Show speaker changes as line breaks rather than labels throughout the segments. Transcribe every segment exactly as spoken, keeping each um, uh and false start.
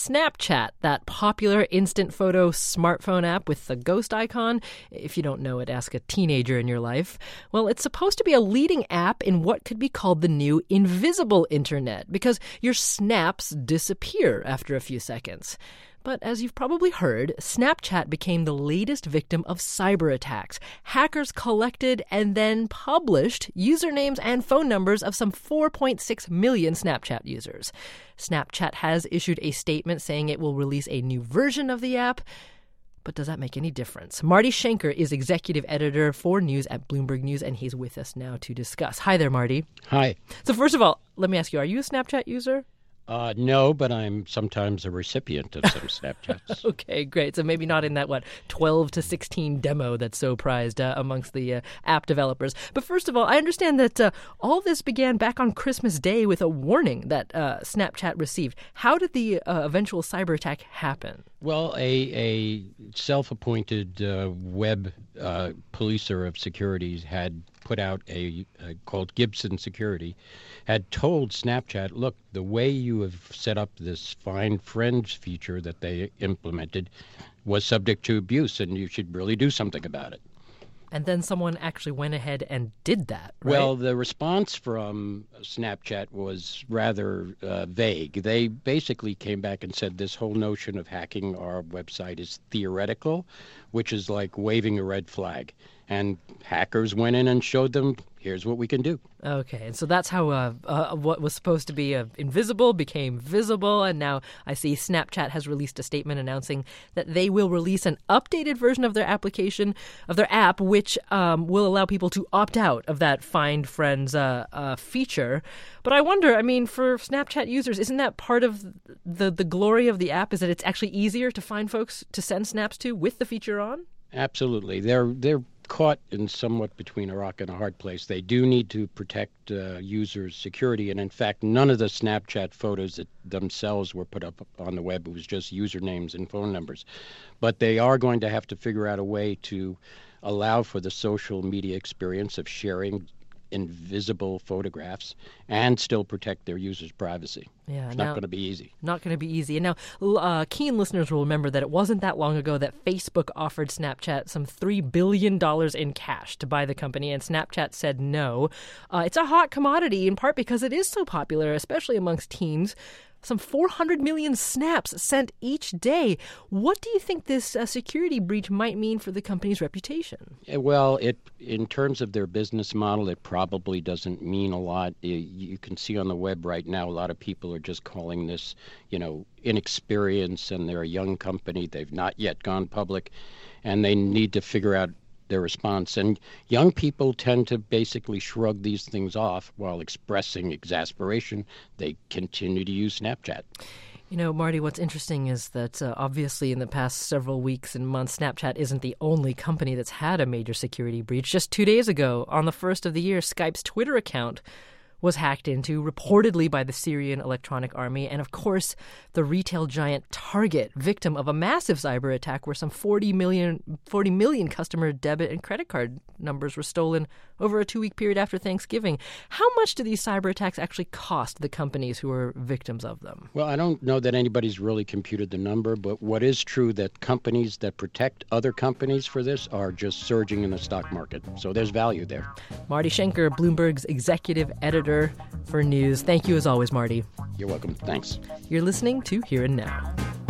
Snapchat, that popular instant photo smartphone app with the ghost icon. If you don't know it, ask a teenager in your life. Well, it's supposed to be a leading app in what could be called the new invisible internet because your snaps disappear after a few seconds. But as you've probably heard, Snapchat became the latest victim of cyber attacks. Hackers collected and then published usernames and phone numbers of some four point six million Snapchat users. Snapchat has issued a statement saying it will release a new version of the app. But does that make any difference? Marty Schenker is executive editor for news at Bloomberg News, and he's with us now to discuss. Hi there, Marty.
Hi.
So first of all, let me ask you, are you a Snapchat user?
Uh, no, but I'm sometimes a recipient of some Snapchats.
Okay, great. So maybe not in that, what, twelve to sixteen demo that's so prized uh, amongst the uh, app developers. But first of all, I understand that uh, all this began back on Christmas Day with a warning that uh, Snapchat received. How did the uh, eventual cyber attack happen?
Well, a, a self-appointed uh, web uh, policer of securities had put out a, a called Gibson Security, had told Snapchat, look, the way you have set up this Find Friends feature that they implemented was subject to abuse, and you should really do something about it.
And then someone actually went ahead and did that, right?
Well, the response from Snapchat was rather uh, vague. They basically came back and said this whole notion of hacking our website is theoretical, which is like waving a red flag. And hackers went in and showed them, here's what we can do. Okay,
and so that's how uh, uh, what was supposed to be uh, invisible became visible, and now I see Snapchat has released a statement announcing that they will release an updated version of their application, of their app, which um, will allow people to opt out of that Find Friends uh, uh, feature. But I wonder, I mean, for Snapchat users, isn't that part of the, the glory of the app, is that it's actually easier to find folks to send snaps to with the feature on?
Absolutely. They're they're caught in somewhat between a rock and a hard place. They do need to protect uh, users' security, and in fact, none of the Snapchat photos that themselves were put up on the web. It was just usernames and phone numbers. But they are going to have to figure out a way to allow for the social media experience of sharing invisible photographs and still protect their users' privacy.
Yeah,
it's
now,
not going to be easy.
Not going to be easy. And now, uh, keen listeners will remember that it wasn't that long ago that Facebook offered Snapchat some three billion dollars in cash to buy the company, and Snapchat said no. Uh, it's a hot commodity, in part because it is so popular, especially amongst teens. Some four hundred million snaps sent each day. What do you think this uh, security breach might mean for the company's reputation?
Well, it in terms of their business model, it probably doesn't mean a lot. You, you can see on the web right now, a lot of people are just calling this, you know, inexperience, and they're a young company. They've not yet gone public, and they need to figure out their response. And young people tend to basically shrug these things off while expressing exasperation. They continue to use Snapchat.
You know, Marty, what's interesting is that uh, obviously in the past several weeks and months, Snapchat isn't the only company that's had a major security breach. Just two days ago, on the first of the year, Skype's Twitter account was hacked into, reportedly by the Syrian Electronic Army, and of course, the retail giant Target, victim of a massive cyber attack where some forty million, forty million customer debit and credit card numbers were stolen over a two-week period after Thanksgiving. How much do these cyber attacks actually cost the companies who are victims of them?
Well, I don't know that anybody's really computed the number, but what is true that companies that protect other companies for this are just surging in the stock market. So there's value there.
Marty Schenker, Bloomberg's executive editor for news. Thank you as always, Marty.
You're welcome. Thanks.
You're listening to Here and Now.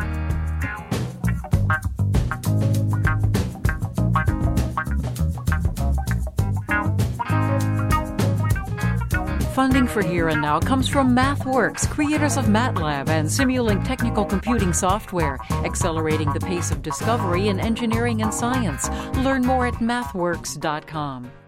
Funding for Here and Now comes from MathWorks, creators of MATLAB and Simulink technical computing software, accelerating the pace of discovery in engineering and science. Learn more at mathworks dot com.